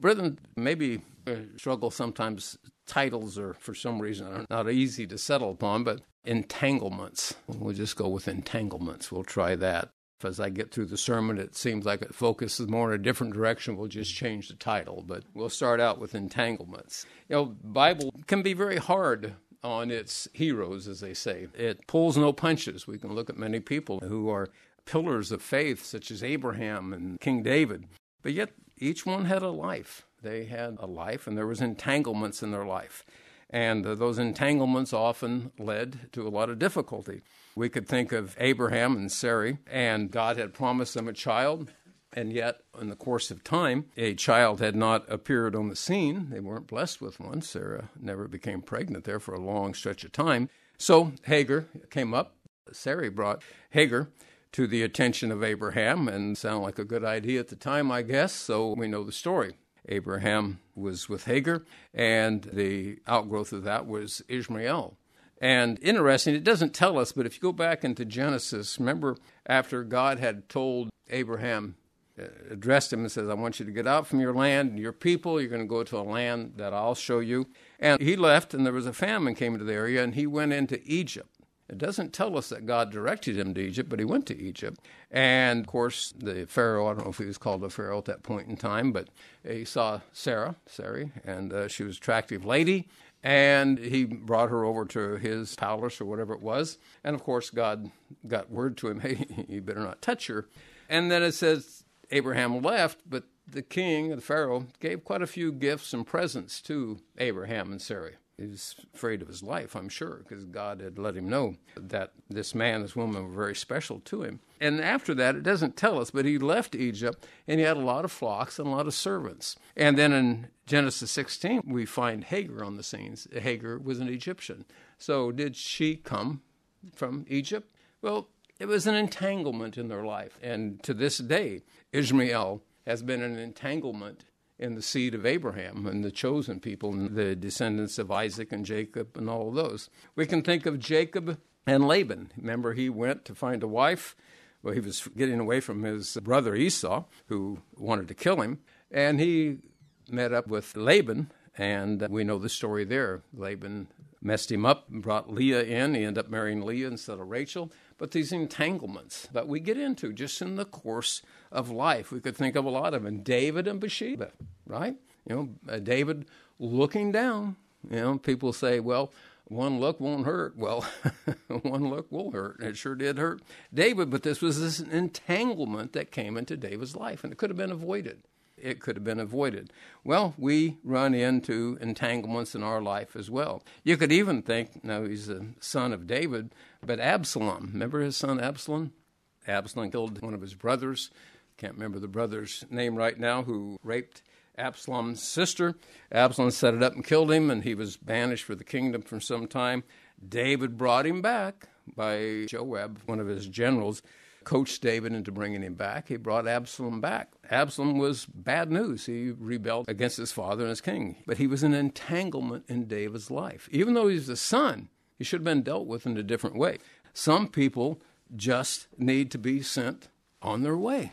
Brethren, maybe struggle sometimes. Titles are, for some reason, are not easy to settle upon, but entanglements. We'll just go with entanglements. We'll try that. As I get through the sermon, it seems like it focuses more in a different direction. We'll just change the title, but we'll start out with entanglements. Bible can be very hard on its heroes, as they say. It pulls no punches. We can look at many people who are pillars of faith, such as Abraham and King David, but yet each one had a life. They had a life, and there was entanglements in their life. And those entanglements often led to a lot of difficulty. We could think of Abraham and Sarai, and God had promised them a child, and yet in the course of time, a child had not appeared on the scene. They weren't blessed with one. Sarah never became pregnant there for a long stretch of time. So Hagar came up. Sarai brought Hagar to the attention of Abraham, and sounded like a good idea at the time, I guess, so we know the story. Abraham was with Hagar, and the outgrowth of that was Ishmael. And interesting, it doesn't tell us, but if you go back into Genesis, remember after God had told Abraham, addressed him and says, I want you to get out from your land and your people. You're going to go to a land that I'll show you. And he left, and there was a famine came into the area, and he went into Egypt. It doesn't tell us that God directed him to Egypt, but he went to Egypt. And, of course, the Pharaoh, I don't know if he was called a Pharaoh at that point in time, but he saw Sarai, and she was an attractive lady, and he brought her over to his palace or whatever it was. And, of course, God got word to him, hey, you better not touch her. And then it says Abraham left, but the king, the Pharaoh, gave quite a few gifts and presents to Abraham and Sarai. He was afraid of his life, I'm sure, because God had let him know that this man, this woman were very special to him. And after that, it doesn't tell us, but he left Egypt, and he had a lot of flocks and a lot of servants. And then in Genesis 16, we find Hagar on the scenes. Hagar was an Egyptian. So did she come from Egypt? Well, it was an entanglement in their life. And to this day, Ishmael has been an entanglement in the seed of Abraham and the chosen people and the descendants of Isaac and Jacob and all of those. We can think of Jacob and Laban. Remember, he went to find a wife. Well, he was getting away from his brother Esau, who wanted to kill him. And he met up with Laban, and we know the story there. Laban messed him up and brought Leah in. He ended up marrying Leah instead of Rachel. But these entanglements that we get into just in the course of life, we could think of a lot of them. David and Bathsheba, right? David looking down. People say, well, one look won't hurt. Well, one look will hurt. It sure did hurt David, but this was this entanglement that came into David's life, and it could have been avoided. It could have been avoided. Well, we run into entanglements in our life as well. You could even think, he's the son of David, but Absalom, remember his son Absalom? Absalom killed one of his brothers. Can't remember the brother's name right now, who raped Absalom's sister. Absalom set it up and killed him, and he was banished for the kingdom for some time. David brought him back by Joab, one of his generals, coached David into bringing him back. He brought Absalom back. Absalom was bad news. He rebelled against his father and his king. But he was an entanglement in David's life. Even though he's the son, he should have been dealt with in a different way. Some people just need to be sent on their way,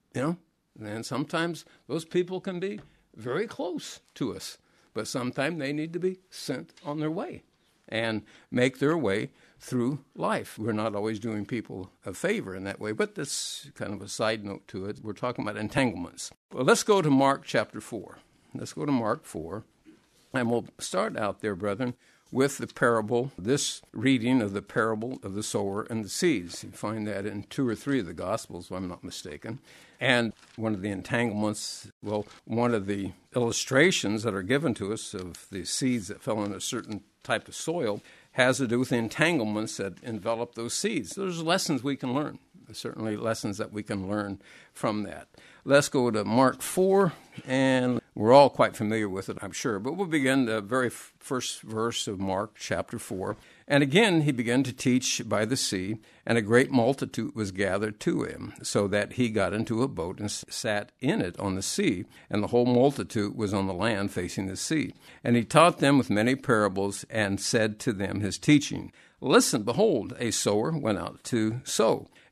And sometimes those people can be very close to us, but sometimes they need to be sent on their way and make their way through life. We're not always doing people a favor in that way, but that's kind of a side note to it. We're talking about entanglements. Well, let's go to Mark chapter 4. Let's go to Mark 4, and we'll start out there, brethren, with the parable, this reading of the parable of the sower and the seeds. You find that in 2 or 3 of the Gospels, if I'm not mistaken. And one of the entanglements, one of the illustrations that are given to us of the seeds that fell in a certain type of soil has to do with the entanglements that envelop those seeds. There's lessons we can learn, certainly lessons that we can learn from that. Let's go to Mark 4, and we're all quite familiar with it, I'm sure, but we'll begin the very first verse of Mark chapter 4. And again, he began to teach by the sea, and a great multitude was gathered to him, so that he got into a boat and sat in it on the sea, and the whole multitude was on the land facing the sea. And he taught them with many parables, and said to them his teaching, Listen, behold, a sower went out to sow.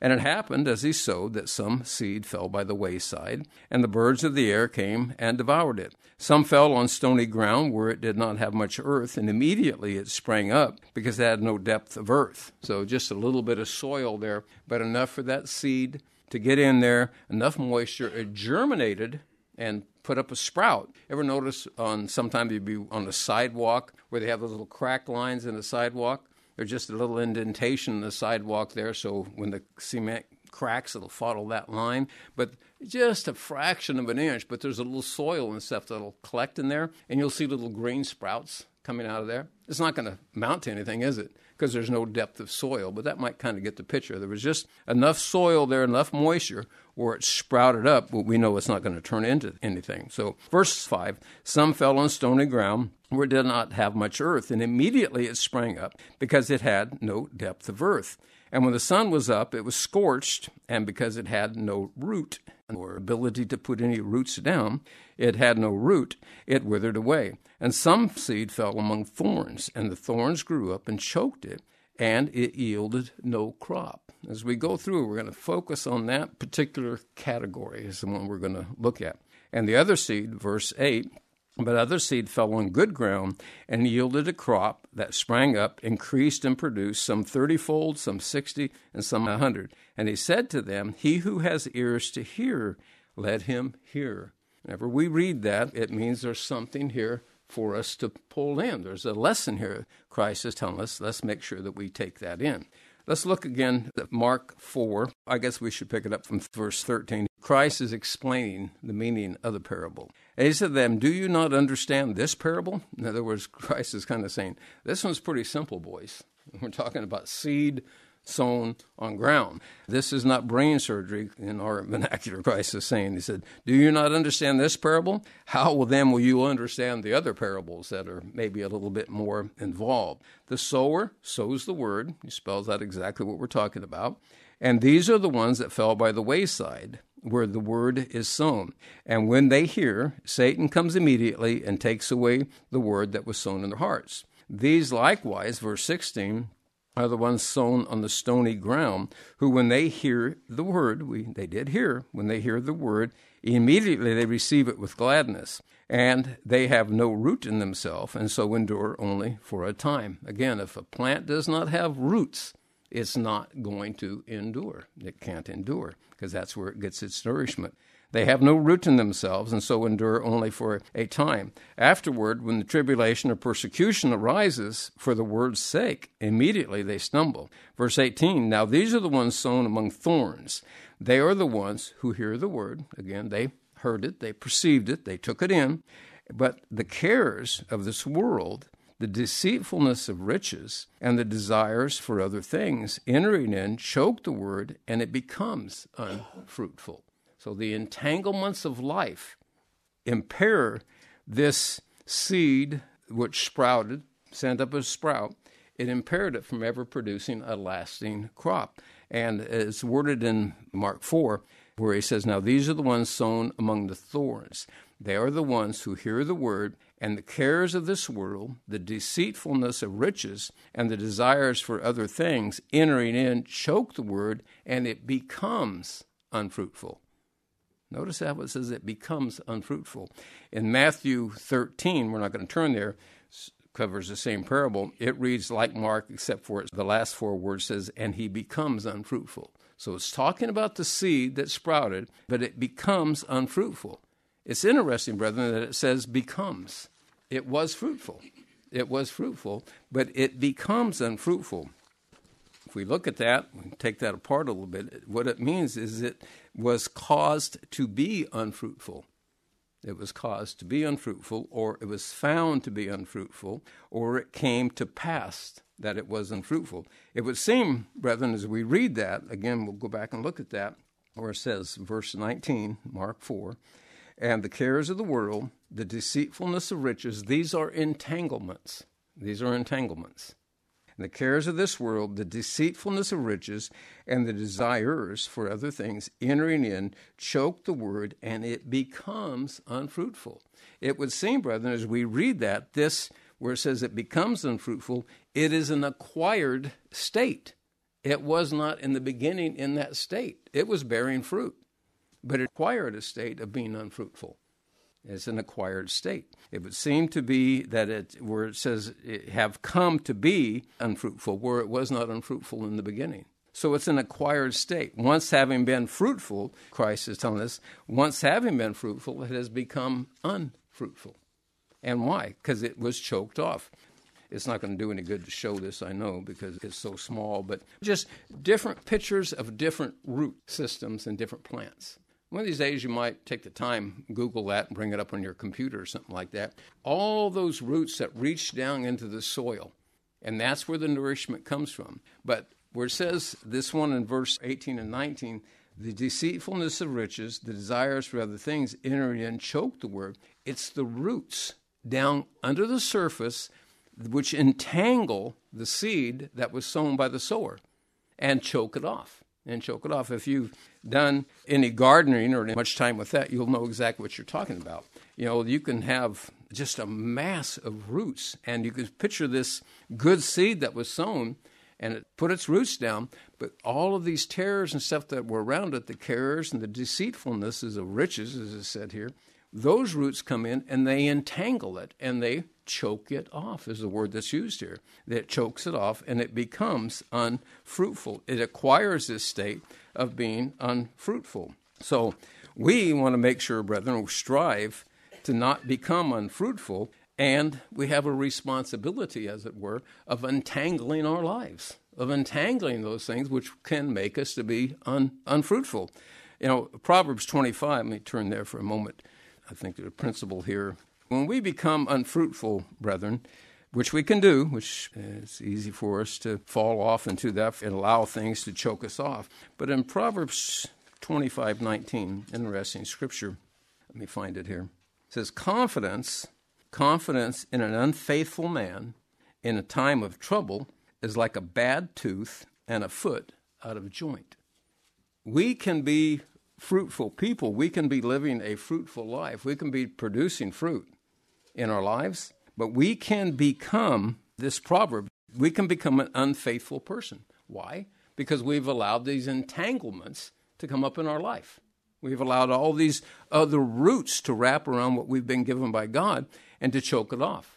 And it happened, as he sowed, that some seed fell by the wayside, and the birds of the air came and devoured it. Some fell on stony ground where it did not have much earth, and immediately it sprang up because it had no depth of earth. So just a little bit of soil there, but enough for that seed to get in there, enough moisture. It germinated and put up a sprout. Ever notice sometimes you'd be on a sidewalk where they have those little crack lines in the sidewalk? There's just a little indentation in the sidewalk there, so when the cement cracks, it'll follow that line. But just a fraction of an inch, but there's a little soil and stuff that'll collect in there, and you'll see little green sprouts coming out of there. It's not going to mount to anything, is it? Because there's no depth of soil, but that might kind of get the picture. There was just enough soil there, enough moisture, where it sprouted up, but we know it's not going to turn into anything. So verse 5, some fell on stony ground where it did not have much earth, and immediately it sprang up because it had no depth of earth. And when the sun was up, it was scorched, and because it had no root or ability to put any roots down, it had no root, it withered away. And some seed fell among thorns, and the thorns grew up and choked it, and it yielded no crop. As we go through, we're going to focus on that particular category is the one we're going to look at. And the other seed, verse 8, but other seed fell on good ground and yielded a crop that sprang up, increased, and produced some 30-fold, some 60, and some 100. And he said to them, he who has ears to hear, let him hear. Whenever we read that, it means there's something here for us to pull in. There's a lesson here Christ is telling us. Let's make sure that we take that in. Let's look again at Mark 4. I guess we should pick it up from verse 13. Christ is explaining the meaning of the parable. And he said to them, do you not understand this parable? In other words, Christ is kind of saying, this one's pretty simple, boys. We're talking about seed sown on ground. This is not brain surgery in our vernacular, Christ is saying. He said, do you not understand this parable? How will you understand the other parables that are maybe a little bit more involved? The sower sows the word. He spells out exactly what we're talking about. And these are the ones that fell by the wayside, where the word is sown. And when they hear, Satan comes immediately and takes away the word that was sown in their hearts. These likewise, verse 16, are the ones sown on the stony ground, who when they hear the word, they did hear, when they hear the word, immediately they receive it with gladness, and they have no root in themselves, and so endure only for a time. Again, if a plant does not have roots, it's not going to endure. It can't endure, because that's where it gets its nourishment. They have no root in themselves, and so endure only for a time. Afterward, when the tribulation or persecution arises for the word's sake, immediately they stumble. Verse 18, now these are the ones sown among thorns. They are the ones who hear the word. Again, they heard it, they perceived it, they took it in. But the cares of this world, the deceitfulness of riches, and the desires for other things, entering in, choke the word, and it becomes unfruitful. So the entanglements of life impair this seed which sprouted, sent up a sprout. It impaired it from ever producing a lasting crop. And it's worded in Mark 4, where he says, now these are the ones sown among the thorns. They are the ones who hear the word, and the cares of this world, the deceitfulness of riches, and the desires for other things, entering in, choke the word, and it becomes unfruitful. Notice how it says it becomes unfruitful. In Matthew 13, we're not going to turn there, covers the same parable. It reads like Mark, except for the last four words says, and he becomes unfruitful. So it's talking about the seed that sprouted, but it becomes unfruitful. It's interesting, brethren, that it says becomes. It was fruitful. It was fruitful, but it becomes unfruitful. If we look at that, we take that apart a little bit, what it means is it was caused to be unfruitful. It was caused to be unfruitful, or it was found to be unfruitful, or it came to pass that it was unfruitful. It would seem, brethren, as we read that, again, we'll go back and look at that, where it says, verse 19, Mark 4, and the cares of the world, the deceitfulness of riches, these are entanglements. These are entanglements. And the cares of this world, the deceitfulness of riches, and the desires for other things, entering in, choke the word, and it becomes unfruitful. It would seem, brethren, as we read that, this, where it says it becomes unfruitful, it is an acquired state. It was not in the beginning in that state. It was bearing fruit, but it acquired a state of being unfruitful. It's an acquired state. It would seem to be that where it says it have come to be unfruitful, where it was not unfruitful in the beginning. So it's an acquired state. Once having been fruitful, Christ is telling us, once having been fruitful, it has become unfruitful. And why? Because it was choked off. It's not going to do any good to show this, I know, because it's so small, but just different pictures of different root systems in different plants. One of these days you might take the time, Google that, and bring it up on your computer or something like that. All those roots that reach down into the soil, and that's where the nourishment comes from. But where it says, this one in verse 18 and 19, the deceitfulness of riches, the desires for other things, enter in, choke the word. It's the roots down under the surface which entangle the seed that was sown by the sower and choke it off. If you've done any gardening or much time with that, you'll know exactly what you're talking about. You know, you can have just a mass of roots, and you can picture this good seed that was sown, and it put its roots down, but all of these tares and stuff that were around it, the cares and the deceitfulnesses of riches, as it said here, those roots come in and they entangle it and they choke it off, is the word that's used here. That chokes it off and it becomes unfruitful. It acquires this state of being unfruitful. So we want to make sure, brethren, we strive to not become unfruitful, and we have a responsibility, as it were, of untangling our lives, of untangling those things which can make us to be unfruitful. You know, Proverbs 25, let me turn there for a moment. I think there's a principle here. When we become unfruitful, brethren, which we can do, which is easy for us to fall off into that and allow things to choke us off. But in Proverbs 25:19, interesting scripture, let me find it here. It says, confidence in an unfaithful man in a time of trouble is like a bad tooth and a foot out of joint. We can be fruitful people. We can be living a fruitful life. We can be producing fruit in our lives, but we can become, this proverb, we can become an unfaithful person. Why? Because we've allowed these entanglements to come up in our life. We've allowed all these other roots to wrap around what we've been given by God and to choke it off.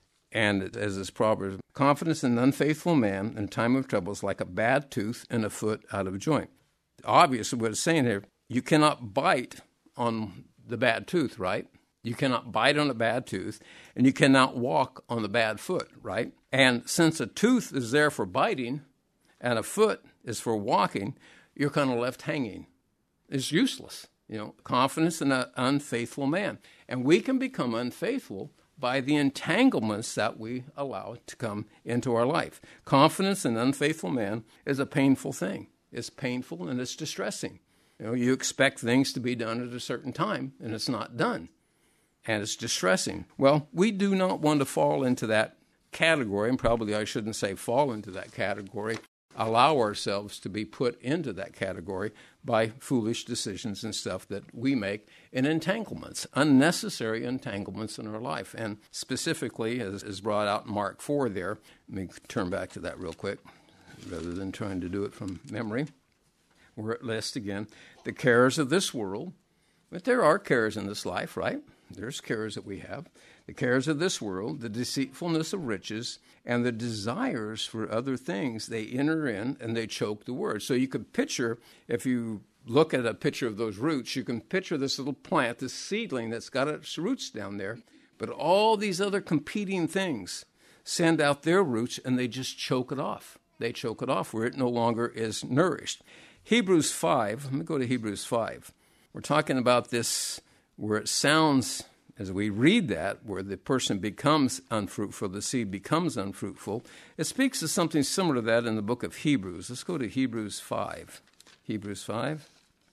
And as this proverb, confidence in an unfaithful man in time of trouble is like a bad tooth and a foot out of joint. Obviously, what it's saying here, you cannot bite on the bad tooth, right? You cannot bite on a bad tooth, and you cannot walk on the bad foot, right? And since a tooth is there for biting and a foot is for walking, you're kind of left hanging. It's useless, you know, confidence in an unfaithful man. And we can become unfaithful by the entanglements that we allow to come into our life. Confidence in an unfaithful man is a painful thing. It's painful and it's distressing. You know, you expect things to be done at a certain time, and it's not done. And it's distressing. Well, we do not want to fall into that category, and probably I shouldn't say fall into that category, allow ourselves to be put into that category by foolish decisions and stuff that we make in entanglements, unnecessary entanglements in our life. And specifically, as is brought out in Mark 4 there, let me turn back to that real quick, rather than trying to do it from memory. Where it lists again, the cares of this world. But there are cares in this life, right? There's cares that we have. The cares of this world, the deceitfulness of riches, and the desires for other things, they enter in and they choke the word. So you could picture, if you look at a picture of those roots, you can picture this little plant, this seedling that's got its roots down there. But all these other competing things send out their roots and they just choke it off. They choke it off where it no longer is nourished. Hebrews 5, let me go to Hebrews 5. We're talking about this where it sounds, as we read that, where the person becomes unfruitful, the seed becomes unfruitful. It speaks of something similar to that in the book of Hebrews. Let's go to Hebrews 5. Hebrews 5,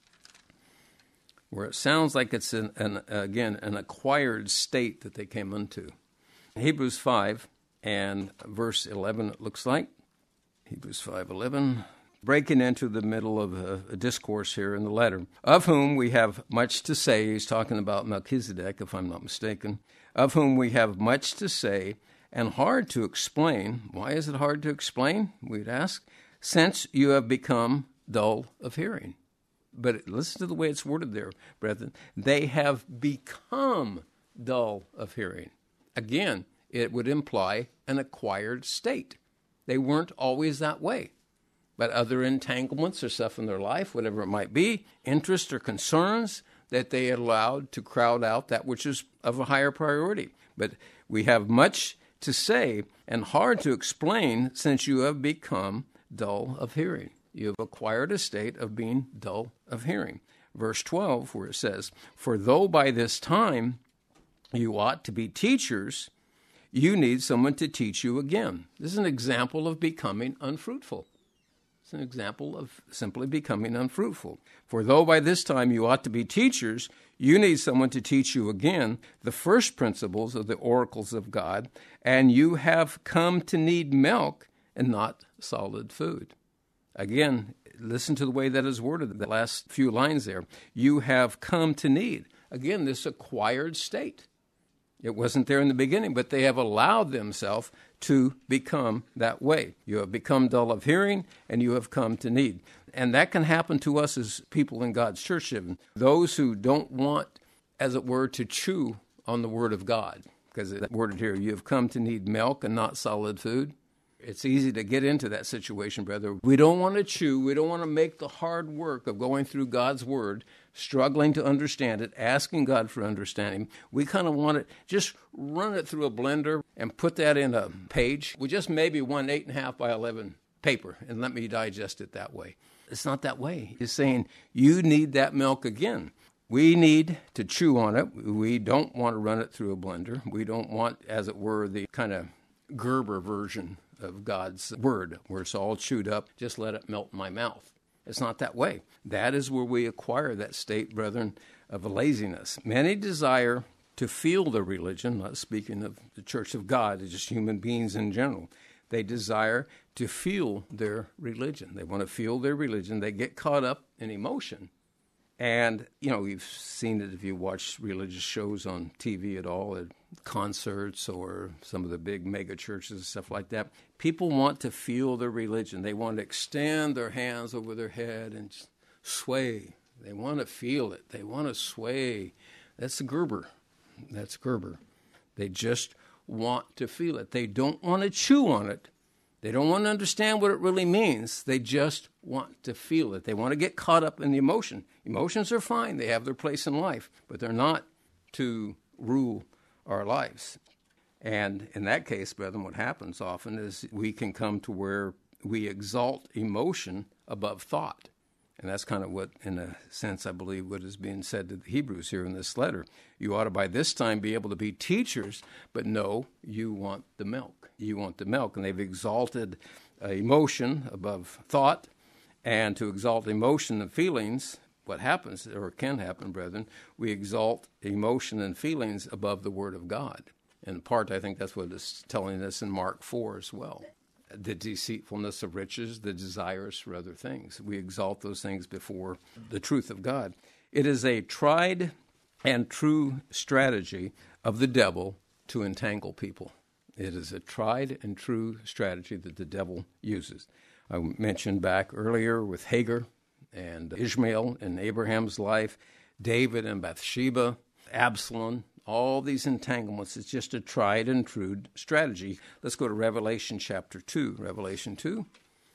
where it sounds like it's, an acquired state that they came into. Hebrews 5 and verse 11, it looks like. Hebrews 5:11. Breaking into the middle of a discourse here in the letter, of whom we have much to say. He's talking about Melchizedek, if I'm not mistaken, of whom we have much to say and hard to explain. Why is it hard to explain, we'd ask? since you have become dull of hearing. But listen to the way it's worded there, brethren. They have become dull of hearing. Again, it would imply an acquired state. They weren't always that way. But other entanglements or stuff in their life, whatever it might be, interests or concerns that they allowed to crowd out that which is of a higher priority. But we have much to say and hard to explain since you have become dull of hearing. You have acquired a state of being dull of hearing. Verse 12, where it says, "For though by this time you ought to be teachers, you need someone to teach you again." This is an example of becoming unfruitful. It's an example of simply becoming unfruitful. "For though by this time you ought to be teachers, you need someone to teach you again the first principles of the oracles of God, and you have come to need milk and not solid food." Again, listen to the way that is worded, the last few lines there. You have come to need. Again, this acquired state. It wasn't there in the beginning, but they have allowed themselves to become that way. You have become dull of hearing, and you have come to need. And that can happen to us as people in God's church. Those who don't want, as it were, to chew on the Word of God, because it's worded here, you have come to need milk and not solid food. It's easy to get into that situation, brother. We don't want to chew. We don't want to make the hard work of going through God's Word, struggling to understand it, asking God for understanding. We kind of want to just run it through a blender and put that in a page with just maybe one 8.5 by 11 paper and let me digest it that way. It's not that way. He's saying you need that milk again. We need to chew on it. We don't want to run it through a blender. We don't want, as it were, the kind of Gerber version of God's Word, where it's all chewed up, just let it melt in my mouth. It's not that way. That is where we acquire that state, brethren, of laziness. Many desire to feel their religion, not speaking of the Church of God, it's just human beings in general. They desire to feel their religion. They want to feel their religion. They get caught up in emotion. And, you've seen it if you watch religious shows on TV at all, at concerts or some of the big mega churches and stuff like that. People want to feel their religion. They want to extend their hands over their head and sway. They want to feel it. They want to sway. That's Gerber. That's Gerber. They just want to feel it. They don't want to chew on it. They don't want to understand what it really means. They just want to feel it. They want to get caught up in the emotion. Emotions are fine. They have their place in life, but they're not to rule our lives. And in that case, brethren, what happens often is we can come to where we exalt emotion above thought. And that's kind of what, in a sense, I believe what is being said to the Hebrews here in this letter. You ought to by this time be able to be teachers, but no, you want the milk. You want the milk. And they've exalted emotion above thought. And to exalt emotion and feelings, what happens, or can happen, brethren, we exalt emotion and feelings above the Word of God. In part, I think that's what it's telling us in Mark 4 as well. The deceitfulness of riches, the desires for other things. We exalt those things before the truth of God. It is a tried and true strategy of the devil to entangle people. It is a tried and true strategy that the devil uses. I mentioned back earlier with Hagar and Ishmael in Abraham's life, David and Bathsheba, Absalom, all these entanglements. It's just a tried and true strategy. Let's go to Revelation chapter 2. Revelation 2.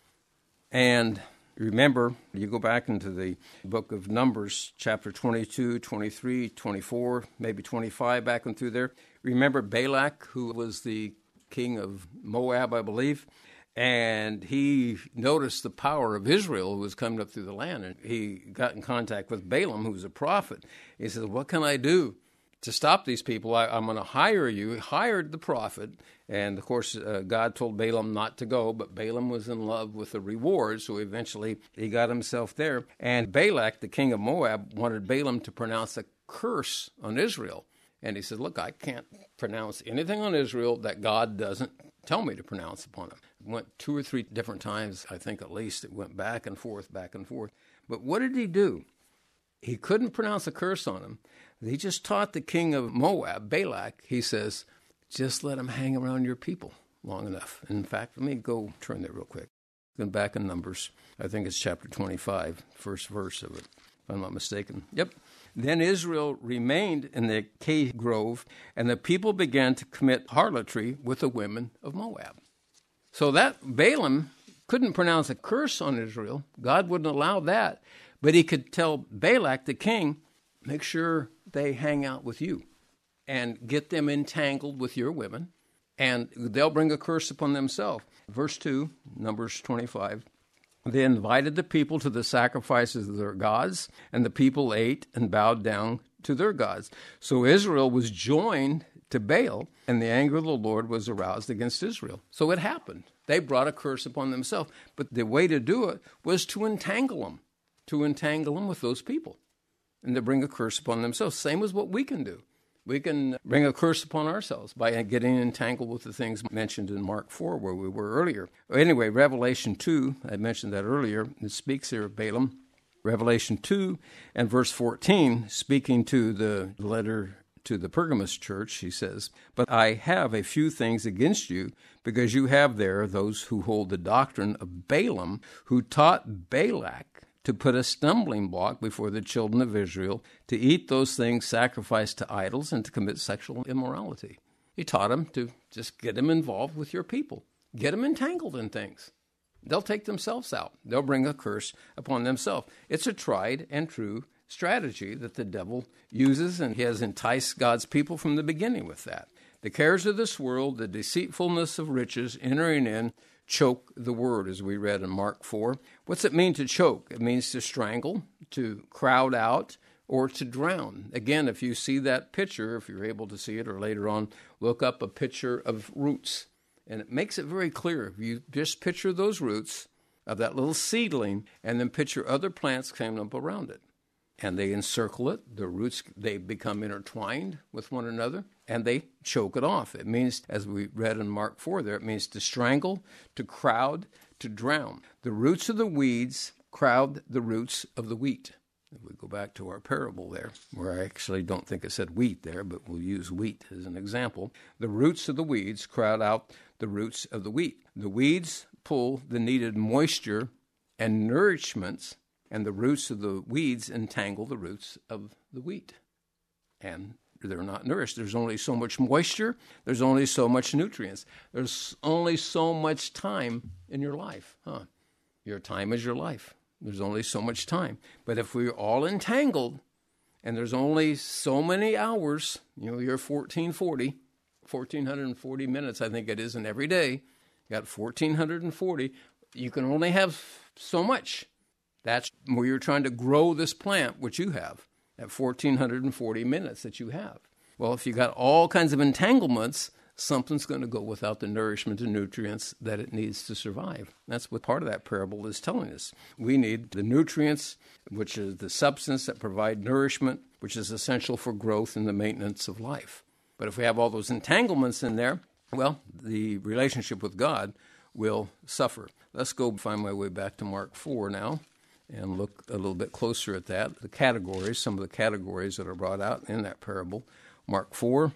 And remember, you go back into the book of Numbers, chapter 22, 23, 24, maybe 25, back and through there. Remember Balak, who was the king of Moab, I believe, and he noticed the power of Israel who was coming up through the land, and he got in contact with Balaam, who was a prophet. He said, what can I do to stop these people? I'm going to hire you. He hired the prophet, and of course, God told Balaam not to go, but Balaam was in love with the reward, so eventually he got himself there. And Balak, the king of Moab, wanted Balaam to pronounce a curse on Israel. And he said, look, I can't pronounce anything on Israel that God doesn't tell me to pronounce upon them. It went 2 or 3 different times, I think at least. It went back and forth, back and forth. But what did he do? He couldn't pronounce a curse on him. He just taught the king of Moab, Balak, he says, just let him hang around your people long enough. In fact, let me go turn there real quick. Going back in Numbers. I think it's chapter 25, first verse of it, if I'm not mistaken. Yep. Then Israel remained in the cave grove, and the people began to commit harlotry with the women of Moab. So that Balaam couldn't pronounce a curse on Israel. God wouldn't allow that. But he could tell Balak, the king, make sure they hang out with you and get them entangled with your women, and they'll bring a curse upon themselves. Verse 2, Numbers 25. They invited the people to the sacrifices of their gods, and the people ate and bowed down to their gods. So Israel was joined to Baal, and the anger of the Lord was aroused against Israel. So it happened. They brought a curse upon themselves. But the way to do it was to entangle them with those people, and to bring a curse upon themselves. Same as what we can do. We can bring a curse upon ourselves by getting entangled with the things mentioned in Mark 4, where we were earlier. Anyway, Revelation 2, I mentioned that earlier, it speaks here of Balaam. Revelation 2 and verse 14, speaking to the letter to the Pergamos church, he says, "But I have a few things against you, because you have there those who hold the doctrine of Balaam, who taught Balak to put a stumbling block before the children of Israel, to eat those things sacrificed to idols and to commit sexual immorality." He taught them to just get them involved with your people. Get them entangled in things. They'll take themselves out. They'll bring a curse upon themselves. It's a tried and true strategy that the devil uses, and he has enticed God's people from the beginning with that. The cares of this world, the deceitfulness of riches entering in, choke the word, as we read in Mark 4. What's it mean to choke? It means to strangle, to crowd out, or to drown. Again, if you see that picture, if you're able to see it, or later on, look up a picture of roots. And it makes it very clear. If you just picture those roots of that little seedling, and then picture other plants coming up around it. And they encircle it. The roots, they become intertwined with one another, and they choke it off. It means, as we read in Mark 4 there, it means to strangle, to crowd, to drown. The roots of the weeds crowd the roots of the wheat. If we go back to our parable there, where I actually don't think it said wheat there, but we'll use wheat as an example. The roots of the weeds crowd out the roots of the wheat. The weeds pull the needed moisture and nourishments, and the roots of the weeds entangle the roots of the wheat. And they're not nourished. There's only so much moisture. There's only so much nutrients. There's only so much time in your life. Your time is your life. There's only so much time. But if we're all entangled, and there's only so many hours, you're 1,440 minutes, I think it is, in every day. You got 1,440. You can only have so much. That's where you're trying to grow this plant, which you have, at 1,440 minutes that you have. Well, if you got all kinds of entanglements, something's going to go without the nourishment and nutrients that it needs to survive. That's what part of that parable is telling us. We need the nutrients, which is the substance that provide nourishment, which is essential for growth and the maintenance of life. But if we have all those entanglements in there, well, the relationship with God will suffer. Let's go find my way back to Mark 4 now, and look a little bit closer at that. The categories, some of the categories that are brought out in that parable. Mark 4,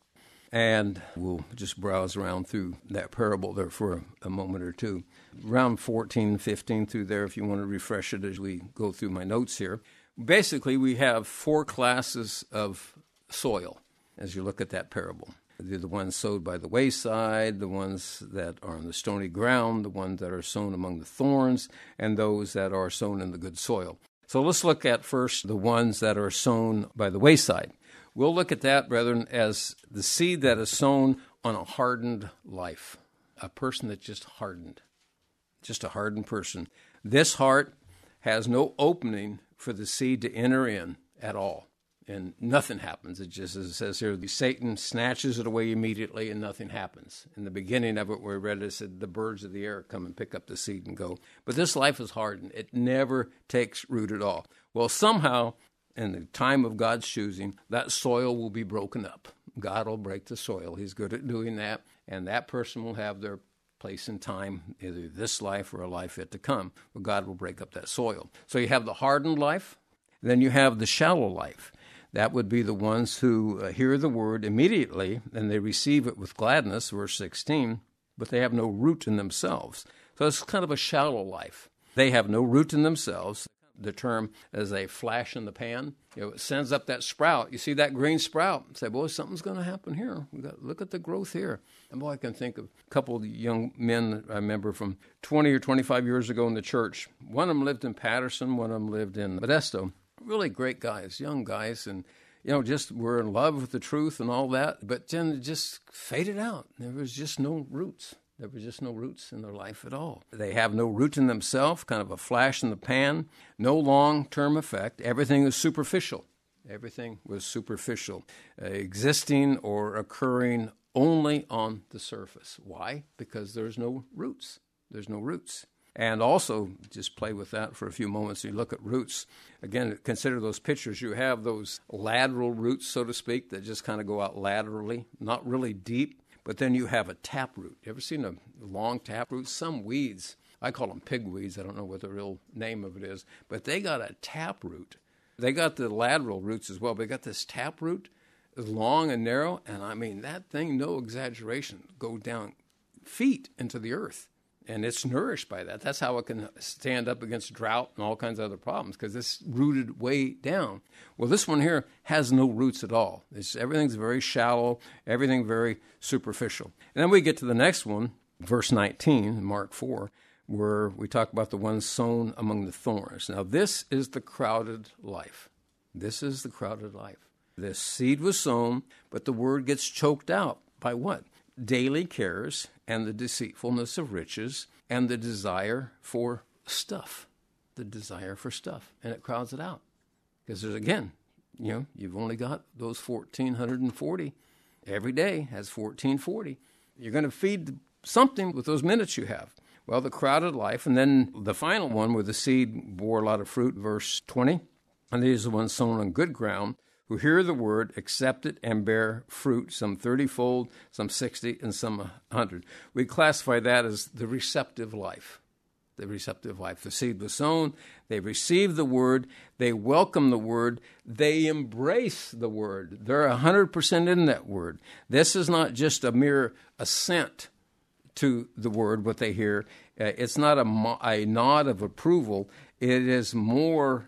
and we'll just browse around through that parable there for a moment or two. Around 14, 15 through there, if you want to refresh it as we go through my notes here. Basically, we have 4 classes of soil as you look at that parable. They're the ones sowed by the wayside, the ones that are on the stony ground, the ones that are sown among the thorns, and those that are sown in the good soil. So let's look at first the ones that are sown by the wayside. We'll look at that, brethren, as the seed that is sown on a hardened life, a person that's just hardened, just a hardened person. This heart has no opening for the seed to enter in at all. And nothing happens. It just, as it says here, Satan snatches it away immediately and nothing happens. In the beginning of it, where we read it, said the birds of the air come and pick up the seed and go. But this life is hardened. It never takes root at all. Well, somehow, in the time of God's choosing, that soil will be broken up. God will break the soil. He's good at doing that. And that person will have their place in time, either this life or a life yet to come, where God will break up that soil. So you have the hardened life. Then you have the shallow life. That would be the ones who hear the word immediately, and they receive it with gladness, verse 16, but they have no root in themselves. So it's kind of a shallow life. They have no root in themselves. The term is a flash in the pan. It sends up that sprout. You see that green sprout. Say, boy, something's going to happen here. Look at the growth here. And boy, I can think of a couple of young men that I remember from 20 or 25 years ago in the church. One of them lived in Patterson. One of them lived in Modesto. Really great guys, young guys, and just were in love with the truth and all that. But then it just faded out. There was just no roots. There were just no roots in their life at all. They have no root in themselves, kind of a flash in the pan, no long-term effect. Everything is superficial. Everything was superficial, existing or occurring only on the surface. Why? Because there's no roots. There's no roots. And also, just play with that for a few moments. You look at roots. Again, consider those pictures. You have those lateral roots, so to speak, that just kind of go out laterally, not really deep. But then you have a taproot. You ever seen a long taproot? Some weeds, I call them pigweeds. I don't know what the real name of it is. But they got a taproot. They got the lateral roots as well. But they got this taproot, long and narrow. And I mean, that thing, no exaggeration, go down feet into the earth. And it's nourished by that. That's how it can stand up against drought and all kinds of other problems, because it's rooted way down. Well, this one here has no roots at all. Everything's very shallow, everything very superficial. And then we get to the next one, verse 19, Mark 4, where we talk about the one sown among the thorns. Now, this is the crowded life. This is the crowded life. The seed was sown, but the word gets choked out by what? Daily cares and the deceitfulness of riches and the desire for stuff. The desire for stuff. And it crowds it out. Because there's, again, you've only got those 1,440. Every day has 1,440. You're going to feed something with those minutes you have. Well, the crowded life. And then the final one where the seed bore a lot of fruit, verse 20. And these are the ones sown on good ground, who hear the word, accept it, and bear fruit, some 30-fold, some 60, and some 100. We classify that as the receptive life. The receptive life. The seed was sown, they receive the word, they welcome the word, they embrace the word. They're 100% in that word. This is not just a mere assent to the word, what they hear. It's not a nod of approval. It is more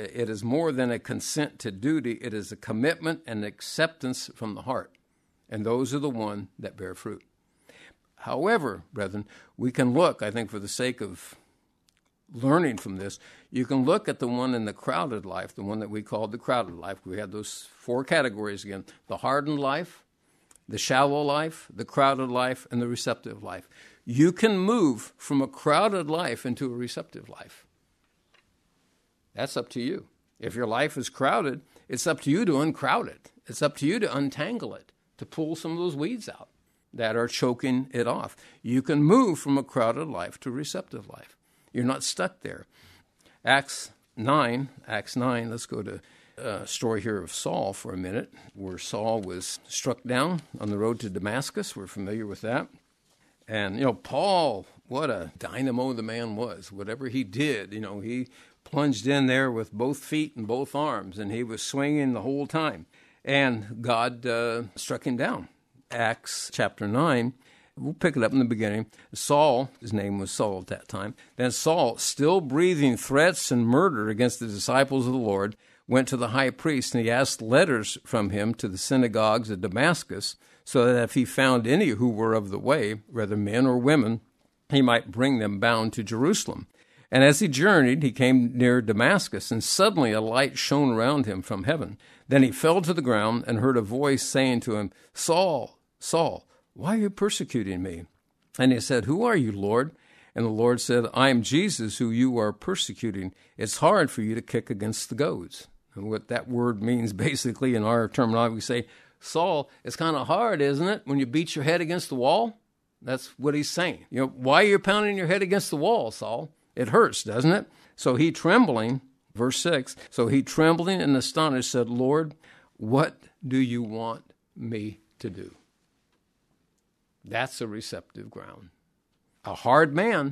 than a consent to duty. It is a commitment and acceptance from the heart. And those are the ones that bear fruit. However, brethren, we can look, I think for the sake of learning from this, you can look at the one in the crowded life, the one that we call the crowded life. We have those 4 categories again: the hardened life, the shallow life, the crowded life, and the receptive life. You can move from a crowded life into a receptive life. That's up to you. If your life is crowded, it's up to you to uncrowd it. It's up to you to untangle it, to pull some of those weeds out that are choking it off. You can move from a crowded life to a receptive life. You're not stuck there. Acts 9, let's go to a story here of Saul for a minute, where Saul was struck down on the road to Damascus. We're familiar with that. And, Paul, what a dynamo the man was. Whatever he did, he plunged in there with both feet and both arms, and he was swinging the whole time. And God struck him down. Acts chapter 9, we'll pick it up in the beginning. Saul, his name was Saul at that time, then Saul, still breathing threats and murder against the disciples of the Lord, went to the high priest, and he asked letters from him to the synagogues of Damascus, so that if he found any who were of the way, whether men or women, he might bring them bound to Jerusalem. And as he journeyed, he came near Damascus, and suddenly a light shone around him from heaven. Then he fell to the ground and heard a voice saying to him, "Saul, Saul, why are you persecuting me?" And he said, "Who are you, Lord?" And the Lord said, "I am Jesus, who you are persecuting. It's hard for you to kick against the goads." And what that word means, basically, in our terminology, we say, Saul, it's kind of hard, isn't it, when you beat your head against the wall? That's what he's saying. Why are you pounding your head against the wall, Saul? It hurts, doesn't it? So he trembling, verse 6, so he trembling and astonished said, "Lord, what do you want me to do?" That's a receptive ground. A hard man,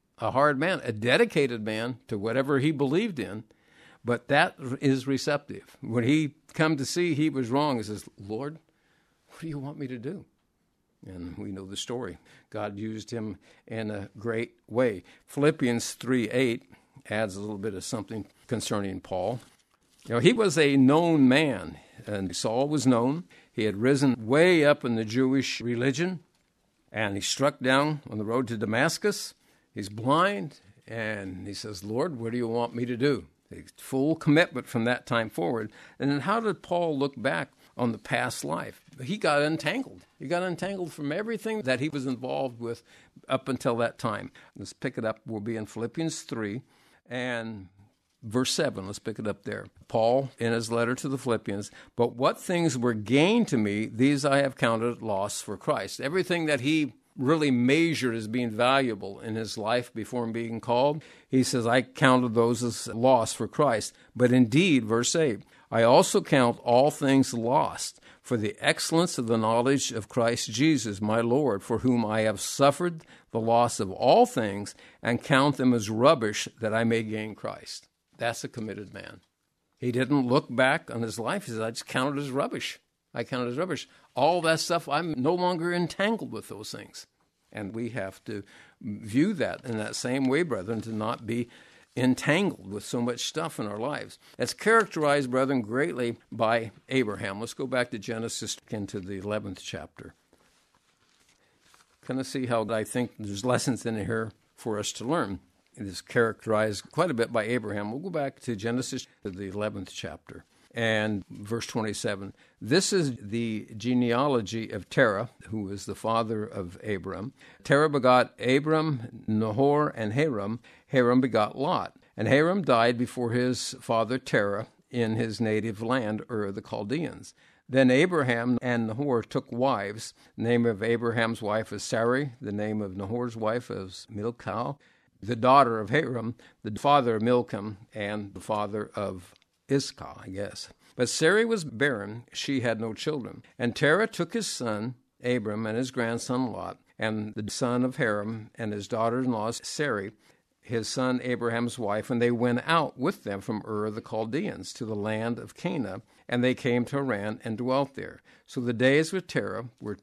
a dedicated man to whatever he believed in, but that is receptive. When he come to see he was wrong, he says, "Lord, what do you want me to do?" And we know the story. God used him in a great way. Philippians 3:8 adds a little bit of something concerning Paul. He was a known man, and Saul was known. He had risen way up in the Jewish religion, and he struck down on the road to Damascus. He's blind, and he says, Lord, what do you want me to do? Full commitment from that time forward. And then how did Paul look back on the past life? He got entangled. He got entangled from everything that he was involved with up until that time. Let's pick it up. We'll be in Philippians 3 and verse 7. Let's pick it up there. Paul, in his letter to the Philippians, but what things were gain to me, these I have counted loss for Christ. Everything that he really measured as being valuable in his life before him being called, he says, I counted those as loss for Christ. But indeed, verse 8, I also count all things lost for the excellence of the knowledge of Christ Jesus, my Lord, for whom I have suffered the loss of all things and count them as rubbish that I may gain Christ. That's a committed man. He didn't look back on his life. He said, I just count it as rubbish. I count it as rubbish. All that stuff, I'm no longer entangled with those things. And we have to view that in that same way, brethren, to not be entangled with so much stuff in our lives. It's characterized, brethren, greatly by Abraham. Let's go back to Genesis into the 11th chapter. Kind of see how I think there's lessons in here for us to learn. It is characterized quite a bit by Abraham. We'll go back to Genesis, the 11th chapter, and verse 27. This is the genealogy of Terah, who was the father of Abram. Terah begot Abram, Nahor, and Haram. Haram begot Lot. And Haram died before his father Terah in his native land, Ur of the Chaldeans. Then Abraham and Nahor took wives. The name of Abraham's wife is Sarai. The name of Nahor's wife is Milcah, the daughter of Haram, the father of Milcah, and the father of Iscah, I guess. But Sarai was barren, she had no children. And Terah took his son, Abram, and his grandson Lot, and the son of Haram, and his daughter-in-law Sarai, his son Abraham's wife, and they went out with them from Ur of the Chaldeans to the land of Canaan, and they came to Haran and dwelt there. So the days with Terah were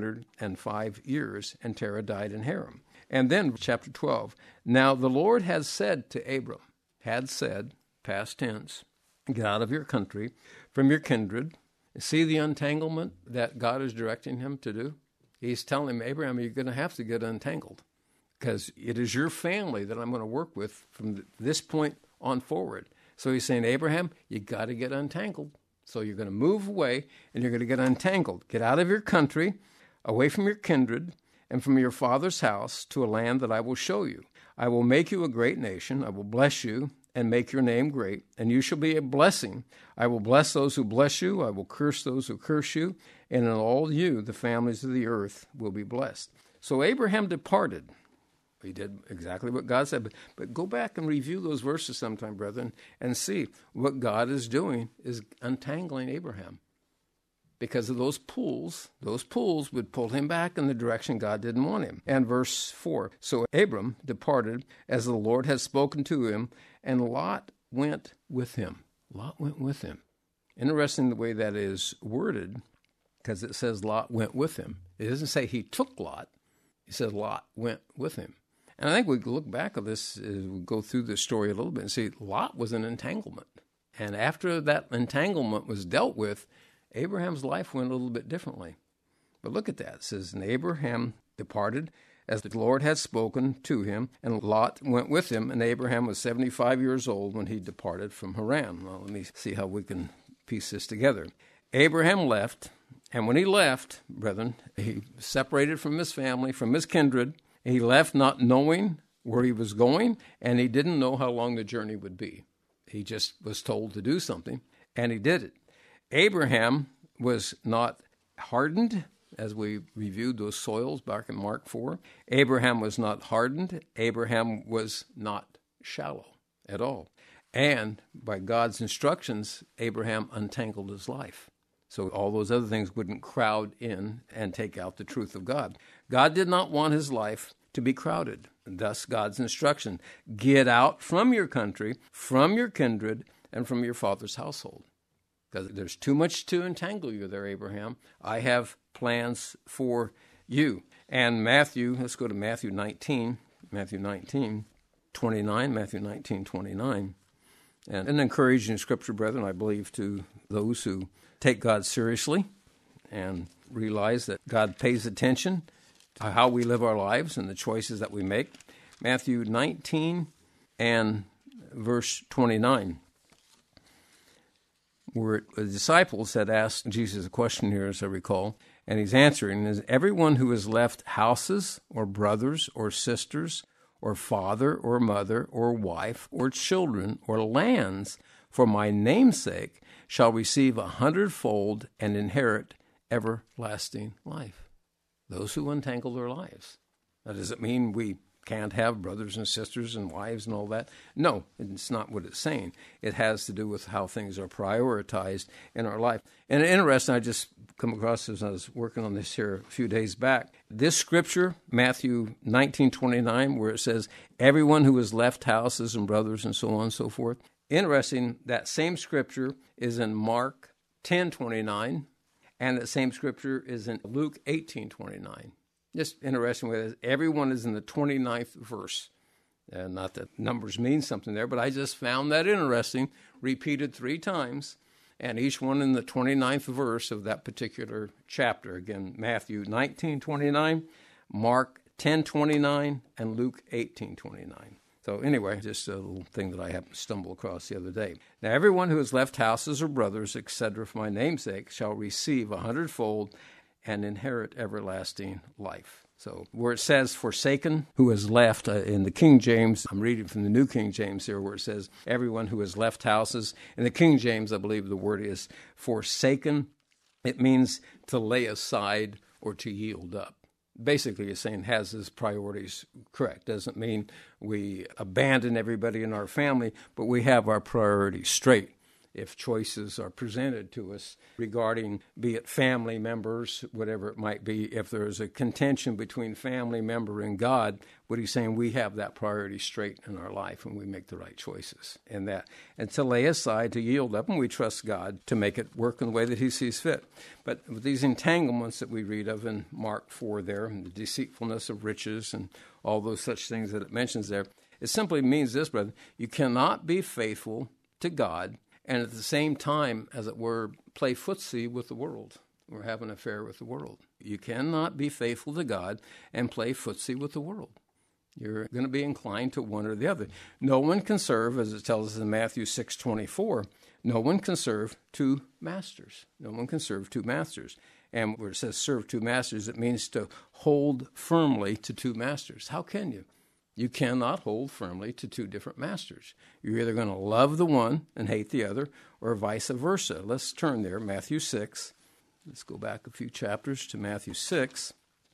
205 years, and Terah died in Haran. And then, chapter 12, now the Lord had said to Abram, had said, past tense, get out of your country, from your kindred. See the entanglement that God is directing him to do? He's telling him, Abraham, you're going to have to get untangled because it is your family that I'm going to work with from this point on forward. So he's saying, Abraham, you got to get untangled. So you're going to move away and you're going to get untangled. Get out of your country, away from your kindred, and from your father's house to a land that I will show you. I will make you a great nation. I will bless you and make your name great, and you shall be a blessing. I will bless those who bless you. I will curse those who curse you, and in all you, the families of the earth, will be blessed. So Abraham departed. He did exactly what God said. But go back and review those verses sometime, brethren, and see what God is doing is untangling Abraham. Because of those pulls would pull him back in the direction God didn't want him. And verse 4, so Abram departed as the Lord had spoken to him, and Lot went with him. Lot went with him. Interesting the way that is worded, because it says Lot went with him. It doesn't say he took Lot. It says Lot went with him. And I think we can look back at this as we go through the story a little bit and see Lot was an entanglement. And after that entanglement was dealt with, Abraham's life went a little bit differently. But look at that. It says, and Abraham departed as the Lord had spoken to him, and Lot went with him, and Abraham was 75 years old when he departed from Haran. Well, let me see how we can piece this together. Abraham left, and when he left, brethren, he separated from his family, from his kindred. He left not knowing where he was going, and he didn't know how long the journey would be. He just was told to do something, and he did it. Abraham was not hardened, as we reviewed those soils back in Mark 4. Abraham was not hardened. Abraham was not shallow at all. And by God's instructions, Abraham untangled his life. So all those other things wouldn't crowd in and take out the truth of God. God did not want his life to be crowded. Thus, God's instruction, get out from your country, from your kindred, and from your father's household. Because there's too much to entangle you there, Abraham. I have plans for you. And Matthew, let's go to Matthew 19, 29, Matthew 19, 29. And an encouraging scripture, brethren, I believe, to those who take God seriously and realize that God pays attention to how we live our lives and the choices that we make. Matthew 19 and verse 29, where the disciples had asked Jesus a question here, as I recall, and he's answering, is everyone who has left houses or brothers or sisters or father or mother or wife or children or lands for my name's sake shall receive 100-fold and inherit everlasting life. Those who untangle their lives. Now, does it mean we can't have brothers and sisters and wives and all that? No, it's not what it's saying. It has to do with how things are prioritized in our life. And interesting, I just come across as I was working on this here a few days back. This scripture, Matthew 19:29, where it says, everyone who has left houses and brothers and so on and so forth. Interesting, that same scripture is in Mark 10:29, and that same scripture is in Luke 18:29. Just interesting way that everyone is in the 29th verse. Not that numbers mean something there, but I just found that interesting, repeated 3 times, and each one in the 29th verse of that particular chapter. Again, Matthew 19:29, Mark 10:29, and Luke 18:29. So anyway, just a little thing that I happened to stumble across the other day. Now, everyone who has left houses or brothers, etc., for my name's sake, shall receive 100-fold and inherit everlasting life. So where it says forsaken, who has left, in the King James, I'm reading from the New King James here, where it says everyone who has left houses. In the King James, I believe the word is forsaken. It means to lay aside or to yield up. Basically, it's saying has his priorities correct. Doesn't mean we abandon everybody in our family, but we have our priorities straight. If choices are presented to us regarding, be it family members, whatever it might be, if there's a contention between family member and God, what he's saying, we have that priority straight in our life and we make the right choices in that. And to lay aside, to yield up, and we trust God to make it work in the way that he sees fit. But with these entanglements that we read of in Mark 4 there, and the deceitfulness of riches and all those such things that it mentions there, it simply means this, brother, you cannot be faithful to God and at the same time, as it were, play footsie with the world or have an affair with the world. You cannot be faithful to God and play footsie with the world. You're going to be inclined to one or the other. No one can serve, as it tells us in Matthew 6:24, no one can serve 2 masters. No one can serve 2 masters. And where it says serve 2 masters, it means to hold firmly to 2 masters. How can you? You cannot hold firmly to 2 different masters. You're either going to love the one and hate the other, or vice versa. Let's turn there, Matthew 6. Let's go back a few chapters to Matthew 6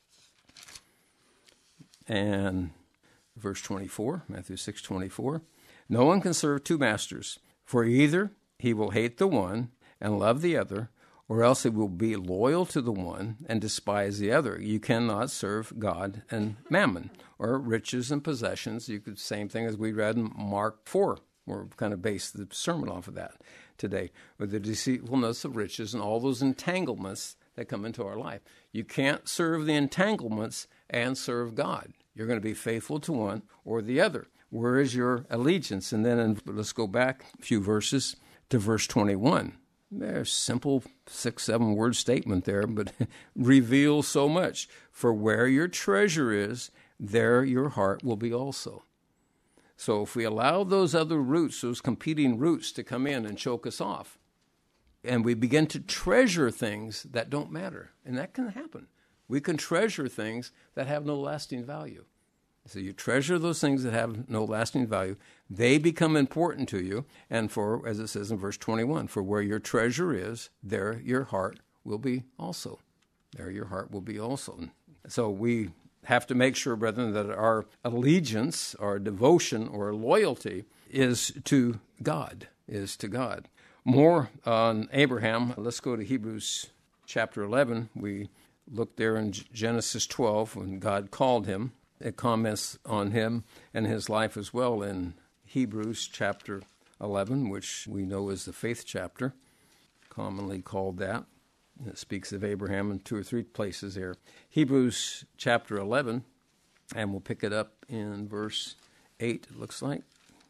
and verse 24, Matthew 6:24. No one can serve 2 masters, for either he will hate the one and love the other, or else he will be loyal to the one and despise the other. You cannot serve God and mammon, or riches and possessions. You could, same thing as we read in Mark 4. We're kind of based the sermon off of that today, with the deceitfulness of riches and all those entanglements that come into our life. You can't serve the entanglements and serve God. You're going to be faithful to one or the other. Where is your allegiance? And then let's go back a few verses to verse 21. There's simple 6-7 word statement there, but reveals so much. For where your treasure is, there your heart will be also. So if we allow those other roots, those competing roots, to come in and choke us off, and we begin to treasure things that don't matter, and that can happen. We can treasure things that have no lasting value. So you treasure those things that have no lasting value. They become important to you. And for, as it says in verse 21, for where your treasure is, there your heart will be also. There your heart will be also. So we have to make sure, brethren, that our allegiance, our devotion, or loyalty is to God, More on Abraham. Let's go to Hebrews chapter 11. We looked there in Genesis 12 when God called him. It comments on him and his life as well in Hebrews chapter 11, which we know is the faith chapter, commonly called that. It speaks of Abraham in 2 or 3 places here. Hebrews chapter 11, and we'll pick it up in verse 8, it looks like.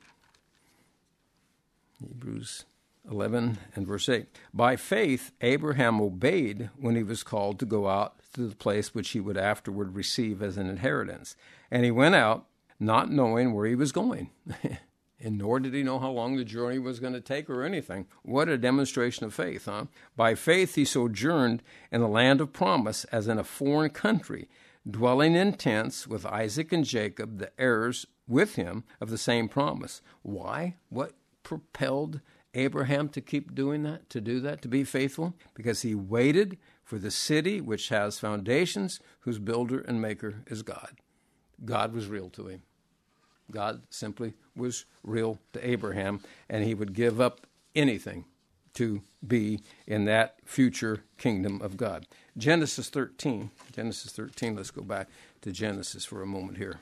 Hebrews 11 and verse 8. By faith, Abraham obeyed when he was called to go out to the place which he would afterward receive as an inheritance. And he went out not knowing where he was going. And nor did he know how long the journey was going to take or anything. What a demonstration of faith, huh? By faith he sojourned in the land of promise as in a foreign country, dwelling in tents with Isaac and Jacob, the heirs with him of the same promise. Why? What propelled Abraham to keep doing that, to be faithful? Because he waited for the city which has foundations, whose builder and maker is God. God was real to him. God simply was real to Abraham, and he would give up anything to be in that future kingdom of God. Genesis 13, let's go back to Genesis for a moment here.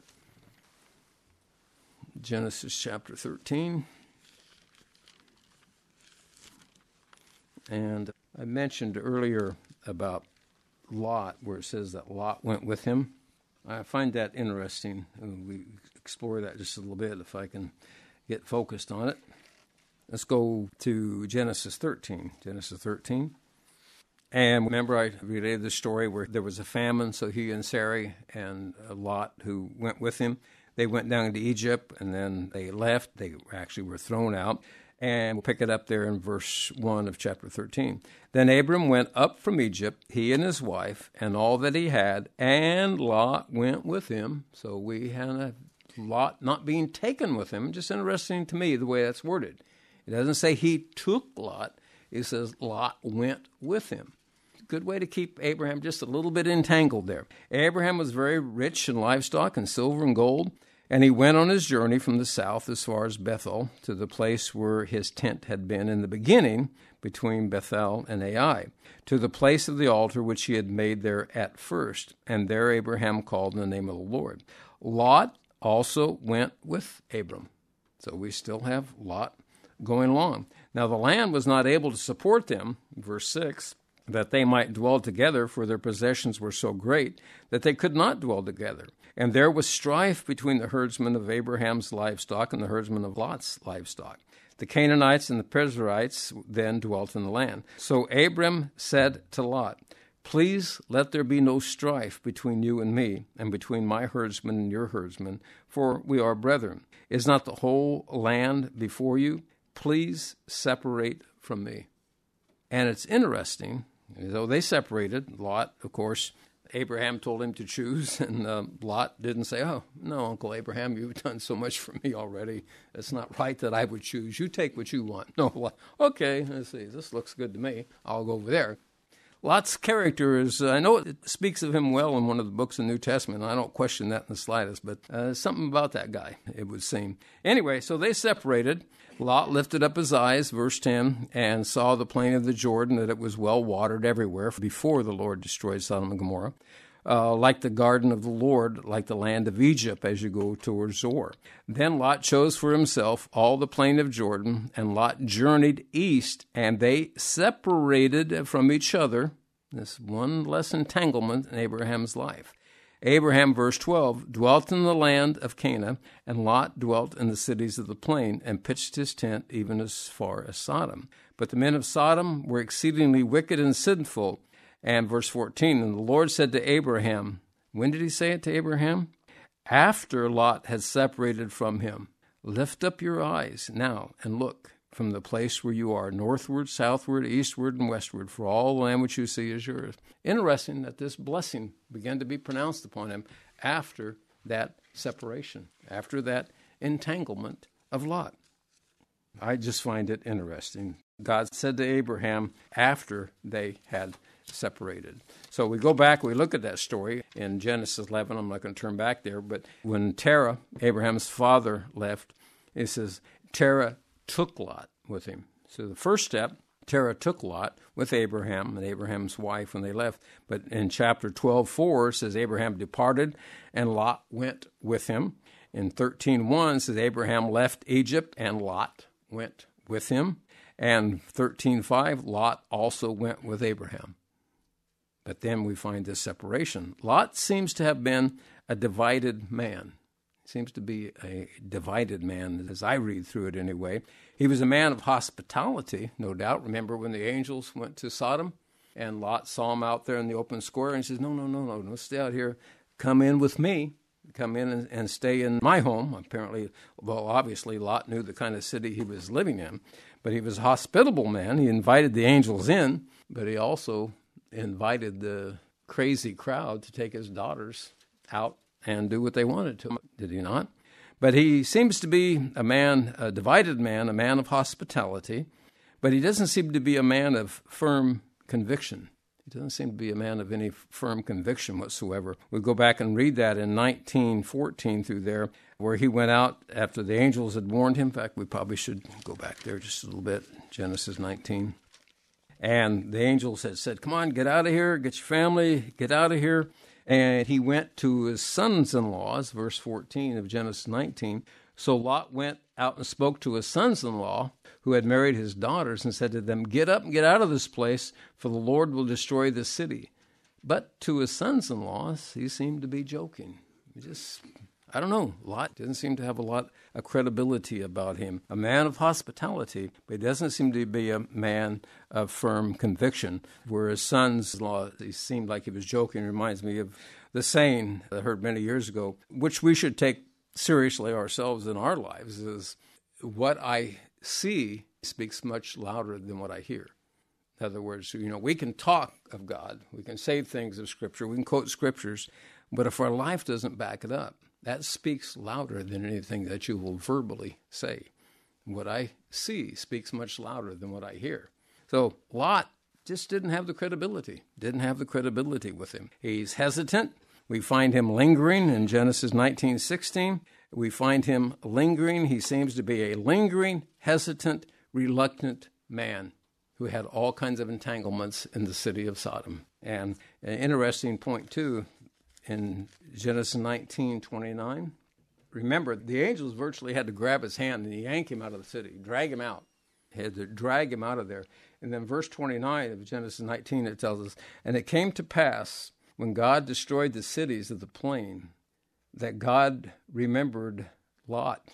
Genesis chapter 13. And I mentioned earlier about Lot, where it says that Lot went with him. I find that interesting. We explore that just a little bit if I can get focused on it. Let's go to Genesis 13. Genesis 13. And remember, I related the story where there was a famine, so he and Sarai and Lot, who went with him, they went down to Egypt, and then they left. They actually were thrown out. And we'll pick it up there in verse 1 of chapter 13. Then Abram went up from Egypt, he and his wife, and all that he had, and Lot went with him. So we had a Lot not being taken with him. Just interesting to me the way that's worded. It doesn't say he took Lot. It says Lot went with him. Good way to keep Abraham just a little bit entangled there. Abraham was very rich in livestock and silver and gold. And he went on his journey from the south as far as Bethel, to the place where his tent had been in the beginning, between Bethel and Ai, to the place of the altar which he had made there at first. And there Abraham called in the name of the Lord. Lot also went with Abram. So we still have Lot going along. Now the land was not able to support them, verse 6, that they might dwell together, for their possessions were so great that they could not dwell together. And there was strife between the herdsmen of Abraham's livestock and the herdsmen of Lot's livestock. The Canaanites and the Perizzites then dwelt in the land. So Abram said to Lot, "Please let there be no strife between you and me, and between my herdsmen and your herdsmen, for we are brethren. Is not the whole land before you? Please separate from me." And it's interesting, though they separated, Lot, of course, Abraham told him to choose, and Lot didn't say, "Oh, no, Uncle Abraham, you've done so much for me already. It's not right that I would choose. You take what you want." No, okay, let's see, this looks good to me. I'll go over there. Lot's character is, I know it speaks of him well in one of the books of the New Testament. I don't question that in the slightest, but something about that guy, it would seem. Anyway, so they separated. Lot lifted up his eyes, verse 10, and saw the plain of the Jordan, that it was well watered everywhere before the Lord destroyed Sodom and Gomorrah, like the garden of the Lord, like the land of Egypt as you go towards Zoar. Then Lot chose for himself all the plain of Jordan, and Lot journeyed east, and they separated from each other. This one less entanglement in Abraham's life. Abraham, verse 12, dwelt in the land of Canaan, and Lot dwelt in the cities of the plain, and pitched his tent even as far as Sodom. But the men of Sodom were exceedingly wicked and sinful. And verse 14, and the Lord said to Abraham, when did he say it to Abraham? After Lot had separated from him, lift up your eyes now and look from the place where you are, northward, southward, eastward, and westward, for all the land which you see is yours. Interesting that this blessing began to be pronounced upon him after that separation, after that entanglement of Lot. I just find it interesting. God said to Abraham after they had separated. So we go back, we look at that story in Genesis 11. I'm not going to turn back there, but when Terah, Abraham's father, left, it says Terah took Lot with him. So the first step, Terah took Lot with Abraham and Abraham's wife when they left. But in chapter 12:4 says Abraham departed and Lot went with him. In 13:1 says Abraham left Egypt and Lot went with him. And 13:5, Lot also went with Abraham. But then we find this separation. Lot seems to have been a divided man. Seems to be a divided man, as I read through it anyway. He was a man of hospitality, no doubt. Remember when the angels went to Sodom and Lot saw him out there in the open square and says, no, stay out here. Come in with me. Come in and stay in my home. Apparently, well, obviously, Lot knew the kind of city he was living in. But he was a hospitable man. He invited the angels in, but he also invited the crazy crowd to take his daughters out and do what they wanted to. Did he not? But he seems to be a man, a divided man, a man of hospitality, but he doesn't seem to be a man of firm conviction. He doesn't seem to be a man of any firm conviction whatsoever. We go back and read that in 19:14 through there, where he went out after the angels had warned him. In fact, we probably should go back there just a little bit, Genesis 19. And the angels had said, come on, get out of here, get your family, get out of here. And he went to his sons-in-laws, verse 14 of Genesis 19. So Lot went out and spoke to his sons-in-law, who had married his daughters, and said to them, get up and get out of this place, for the Lord will destroy this city. But to his sons-in-laws, he seemed to be joking. I don't know, Lot didn't seem to have a lot of credibility about him. A man of hospitality, but he doesn't seem to be a man of firm conviction. Where his sons-in-law, he seemed like he was joking. It reminds me of the saying I heard many years ago, which we should take seriously ourselves in our lives, is what I see speaks much louder than what I hear. In other words, we can talk of God, we can say things of Scripture, we can quote Scriptures, but if our life doesn't back it up, that speaks louder than anything that you will verbally say. What I see speaks much louder than what I hear. So Lot just didn't have the credibility with him. He's hesitant. We find him lingering in Genesis 19:16. We find him lingering. He seems to be a lingering, hesitant, reluctant man who had all kinds of entanglements in the city of Sodom. And an interesting point, too, in Genesis 19:29, remember, the angels virtually had to grab his hand and yank him out of the city, drag him out. Had to drag him out of there. And then verse 29 of Genesis 19, it tells us, and it came to pass, when God destroyed the cities of the plain, that God remembered Lot.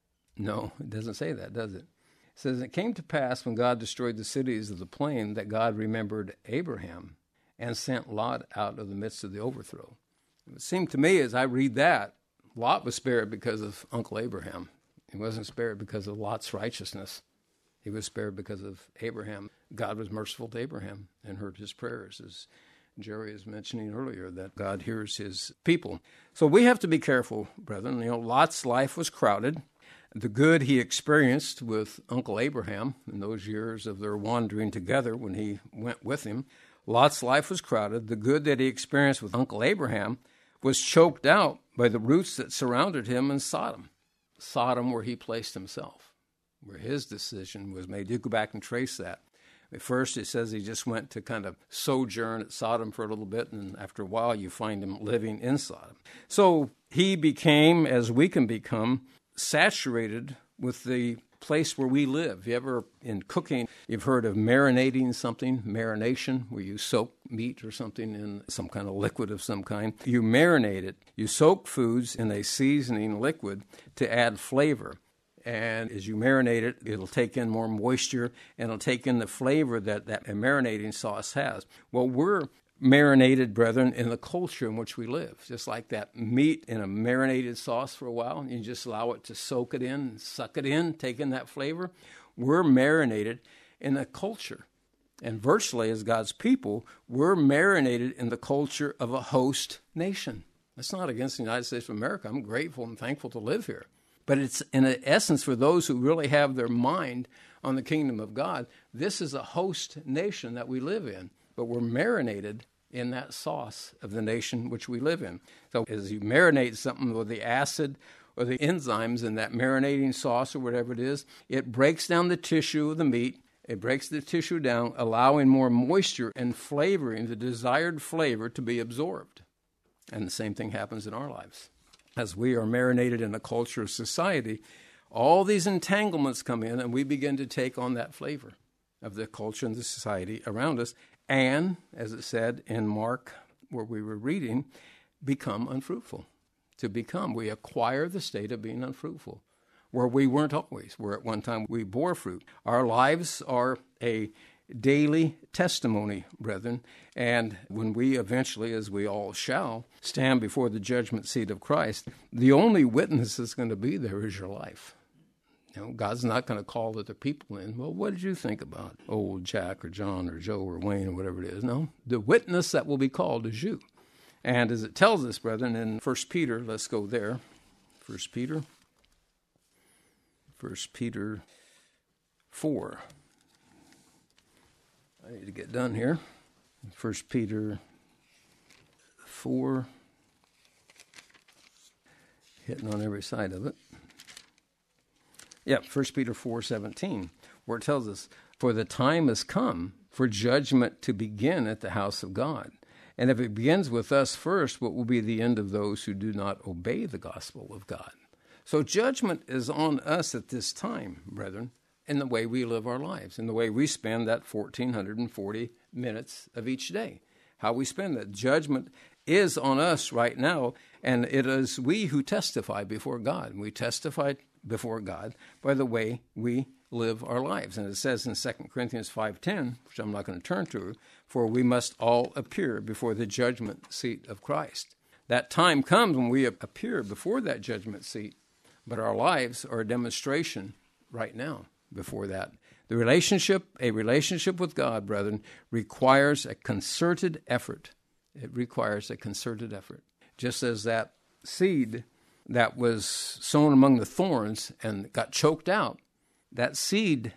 No, it doesn't say that, does it? It says, it came to pass, when God destroyed the cities of the plain, that God remembered Abraham and sent Lot out of the midst of the overthrow. It seemed to me, as I read that, Lot was spared because of Uncle Abraham. He wasn't spared because of Lot's righteousness. He was spared because of Abraham. God was merciful to Abraham and heard his prayers, as Jerry is mentioning earlier, that God hears his people. So we have to be careful, brethren. Lot's life was crowded. The good he experienced with Uncle Abraham in those years of their wandering together when he went with him, Lot's life was crowded. The good that he experienced with Uncle Abraham was choked out by the roots that surrounded him in Sodom. Sodom, where he placed himself, where his decision was made. You go back and trace that. At first, it says he just went to kind of sojourn at Sodom for a little bit, and after a while, you find him living in Sodom. So he became, as we can become, saturated with the place where we live. You ever, in cooking, you've heard of marinating something, marination, where you soak meat or something in some kind of liquid of some kind. You marinate it. You soak foods in a seasoning liquid to add flavor. And as you marinate it, it'll take in more moisture, and it'll take in the flavor that marinating sauce has. Well, we're marinated, brethren, in the culture in which we live. Just like that meat in a marinated sauce for a while, you just allow it to soak it in, suck it in, take in that flavor. We're marinated in the culture. And virtually, as God's people, we're marinated in the culture of a host nation. That's not against the United States of America. I'm grateful and thankful to live here. But it's, in essence, for those who really have their mind on the kingdom of God, this is a host nation that we live in. But we're marinated in that sauce of the nation which we live in. So as you marinate something with the acid or the enzymes in that marinating sauce or whatever it is, it breaks down the tissue of the meat. It breaks the tissue down, allowing more moisture and flavoring, the desired flavor, to be absorbed. And the same thing happens in our lives. As we are marinated in the culture of society, all these entanglements come in, and we begin to take on that flavor of the culture and the society around us. And, as it said in Mark, where we were reading, become unfruitful. We acquire the state of being unfruitful, where we weren't always, where at one time we bore fruit. Our lives are a daily testimony, brethren, and when we eventually, as we all shall, stand before the judgment seat of Christ, the only witness that's going to be there is your life. God's not going to call other people in. Well, what did you think about old Jack or John or Joe or Wayne or whatever it is? No, the witness that will be called is you. And as it tells us, brethren, in 1 Peter, let's go there. 1 Peter 4. I need to get done here. 1 Peter 4. Hitting on every side of it. 1 Peter 4:17, where it tells us, "For the time has come for judgment to begin at the house of God. And if it begins with us first, what will be the end of those who do not obey the gospel of God?" So judgment is on us at this time, brethren, in the way we live our lives, in the way we spend that 1,440 minutes of each day, how we spend that. Judgment is on us right now, and it is we who testify before God. We testify before God by the way we live our lives. And it says in 2 Corinthians 5:10, which I'm not going to turn to, "For we must all appear before the judgment seat of Christ." That time comes when we appear before that judgment seat, but our lives are a demonstration right now before that. A relationship with God, brethren, requires a concerted effort. It requires a concerted effort. Just as that seed that was sown among the thorns and got choked out, that seed,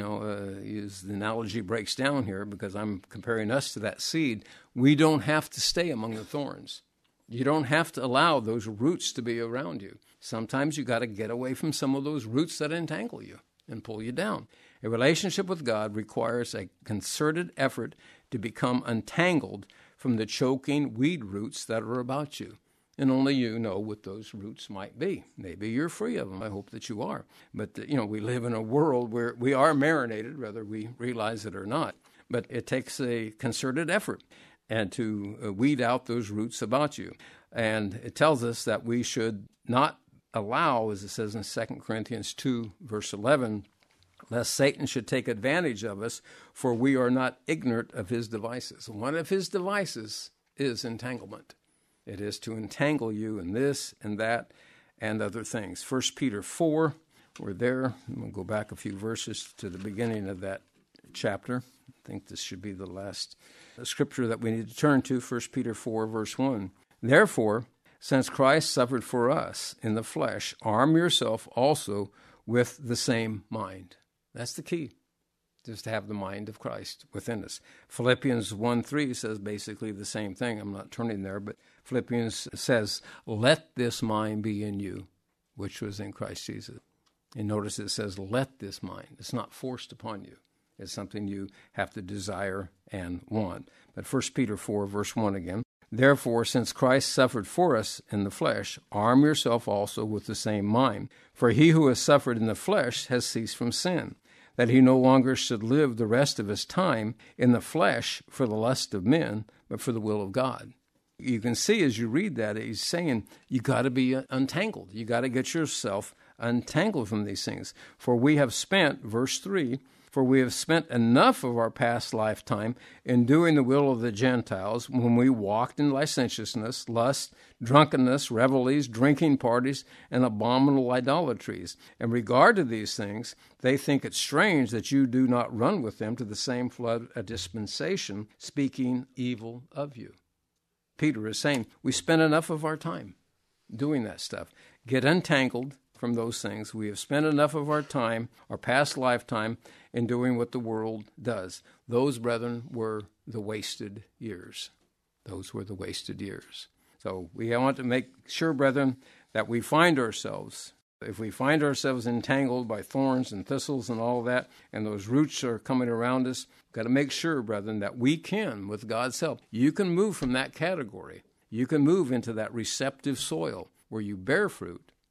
the analogy breaks down here because I'm comparing us to that seed. We don't have to stay among the thorns. You don't have to allow those roots to be around you. Sometimes you got to get away from some of those roots that entangle you and pull you down. A relationship with God requires a concerted effort to become untangled from the choking weed roots that are about you. And only you know what those roots might be. Maybe you're free of them. I hope that you are. But, we live in a world where we are marinated, whether we realize it or not. But it takes a concerted effort and to weed out those roots about you. And it tells us that we should not allow, as it says in 2 Corinthians 2, verse 11, "Lest Satan should take advantage of us, for we are not ignorant of his devices." One of his devices is entanglement. It is to entangle you in this and that and other things. 1 Peter 4, we're there. I'm going to go back a few verses to the beginning of that chapter. I think this should be the last scripture that we need to turn to, 1 Peter 4, verse 1. "Therefore, since Christ suffered for us in the flesh, arm yourself also with the same mind." That's the key, just to have the mind of Christ within us. Philippians 1:3 says basically the same thing. I'm not turning there, but Philippians says, "Let this mind be in you, which was in Christ Jesus." And notice it says, "Let this mind." It's not forced upon you. It's something you have to desire and want. But 1 Peter 4, verse 1 again. "Therefore, since Christ suffered for us in the flesh, arm yourself also with the same mind. For he who has suffered in the flesh has ceased from sin, that he no longer should live the rest of his time in the flesh for the lust of men, but for the will of God." You can see as you read that, he's saying you got to be untangled. You got to get yourself untangled from these things. "For we have spent," verse 3, "for we have spent enough of our past lifetime in doing the will of the Gentiles, when we walked in licentiousness, lust, drunkenness, revelries, drinking parties, and abominable idolatries. In regard to these things, they think it strange that you do not run with them to the same flood of dispensation, speaking evil of you." Peter is saying we spend enough of our time doing that stuff. Get untangled from those things. We have spent enough of our time, our past lifetime, in doing what the world does. Those, brethren, were the wasted years. Those were the wasted years. So we want to make sure, brethren, that we find ourselves, if we find ourselves entangled by thorns and thistles and all that, and those roots are coming around us, we've got to make sure, brethren, that we can, with God's help, you can move from that category. You can move into that receptive soil where you bear fruit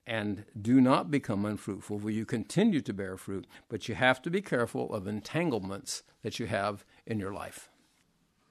and do not become unfruitful. Will you continue to bear fruit? But you have to be careful of entanglements that you have in your life.